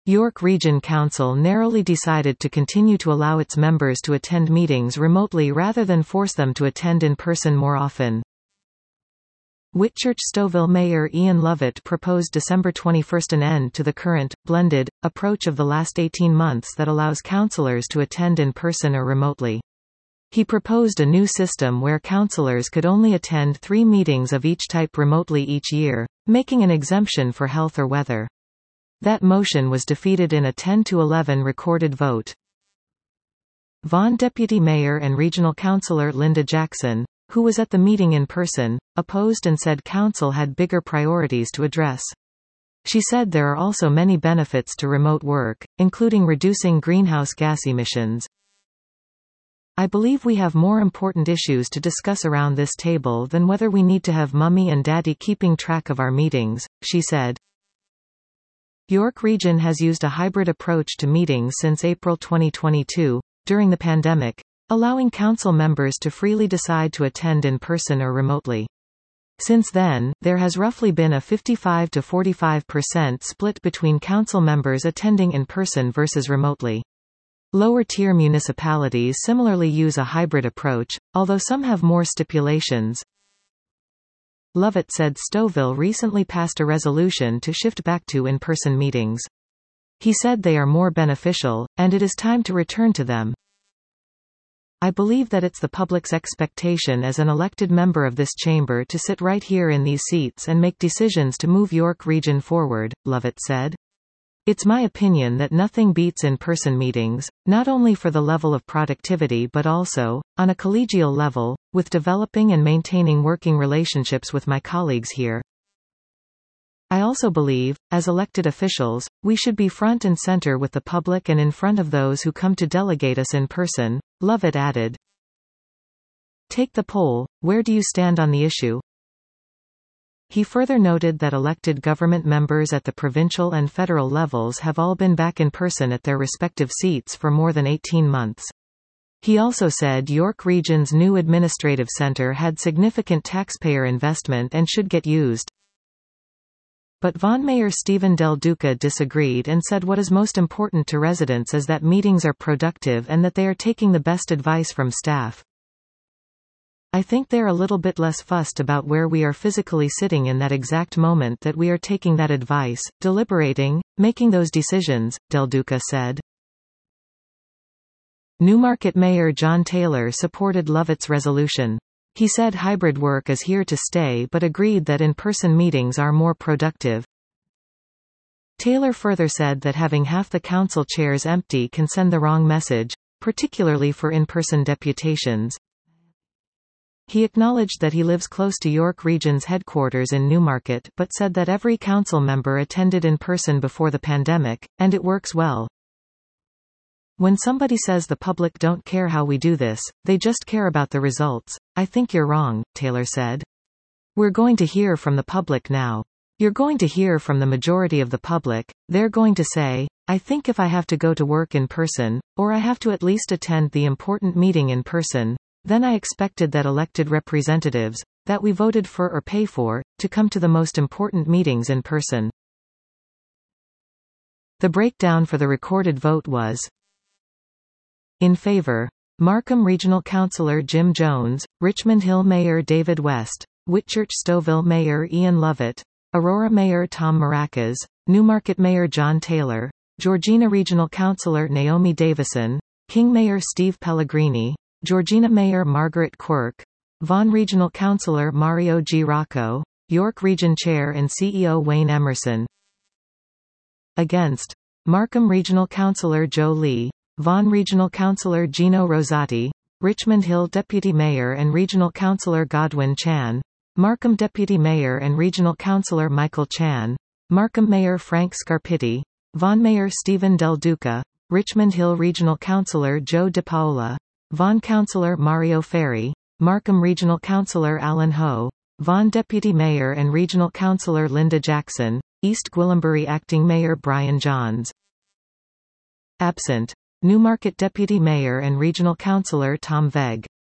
York Region Council narrowly decided to continue to allow its members to attend meetings remotely rather than force them to attend in person more often. Whitchurch-Stouffville Mayor Ian Lovett proposed December 21 an end to the current, blended, approach of the last 18 months that allows councillors to attend in person or remotely. He proposed a new system where councillors could only attend 3 meetings of each type remotely each year, making an exemption for health or weather. That motion was defeated in a 10-11 recorded vote. Vaughan Deputy Mayor and Regional Councillor Linda Jackson, who was at the meeting in person, opposed and said council had bigger priorities to address. She said there are also many benefits to remote work, including reducing greenhouse gas emissions. I believe we have more important issues to discuss around this table than whether we need to have mummy and daddy keeping track of our meetings, she said. York Region has used a hybrid approach to meetings since April 2022, during the pandemic, allowing council members to freely decide to attend in person or remotely. Since then, there has roughly been a 55 to 45% split between council members attending in person versus remotely. Lower-tier municipalities similarly use a hybrid approach, although some have more stipulations. Lovett said Stouffville recently passed a resolution to shift back to in-person meetings. He said they are more beneficial, and it is time to return to them. I believe that it's the public's expectation as an elected member of this chamber to sit right here in these seats and make decisions to move York Region forward, Lovett said. It's my opinion that nothing beats in-person meetings, not only for the level of productivity but also, on a collegial level, with developing and maintaining working relationships with my colleagues here. I also believe, as elected officials, we should be front and center with the public and in front of those who come to delegate us in person, Lovett added. Take the poll, where do you stand on the issue? He further noted that elected government members at the provincial and federal levels have all been back in person at their respective seats for more than 18 months. He also said York Region's new administrative centre had significant taxpayer investment and should get used. But Vaughan Mayor Stephen Del Duca disagreed and said what is most important to residents is that meetings are productive and that they are taking the best advice from staff. I think they're a little bit less fussed about where we are physically sitting in that exact moment that we are taking that advice, deliberating, making those decisions, Del Duca said. Newmarket Mayor John Taylor supported Lovett's resolution. He said hybrid work is here to stay but agreed that in-person meetings are more productive. Taylor further said that having half the council chairs empty can send the wrong message, particularly for in-person deputations. He acknowledged that he lives close to York Region's headquarters in Newmarket but said that every council member attended in person before the pandemic, and it works well. When somebody says the public don't care how we do this, they just care about the results, I think you're wrong, Taylor said. We're going to hear from the public now. You're going to hear from the majority of the public. They're going to say, I think if I have to go to work in person, or I have to at least attend the important meeting in person, then I expected that elected representatives, that we voted for or pay for, to come to the most important meetings in person. The breakdown for the recorded vote was: in favor, Markham Regional Councillor Jim Jones, Richmond Hill Mayor David West, Whitchurch-Stouffville Mayor Ian Lovett, Aurora Mayor Tom Maracas, Newmarket Mayor John Taylor, Georgina Regional Councillor Naomi Davison, King Mayor Steve Pellegrini, Georgina Mayor Margaret Quirk, Vaughan Regional Councillor Mario G. Rocco, York Region Chair and CEO Wayne Emerson. Against, Markham Regional Councillor Joe Lee, Vaughan Regional Councillor Gino Rosati, Richmond Hill Deputy Mayor and Regional Councillor Godwin Chan, Markham Deputy Mayor and Regional Councillor Michael Chan, Markham Mayor Frank Scarpitti, Vaughan Mayor Stephen Del Duca, Richmond Hill Regional Councillor Joe DePaola, Vaughan Councillor Mario Ferry, Markham Regional Councillor Alan Ho, Vaughan Deputy Mayor and Regional Councillor Linda Jackson, East Gwillimbury Acting Mayor Brian Johns. Absent, Newmarket Deputy Mayor and Regional Councillor Tom Vegg.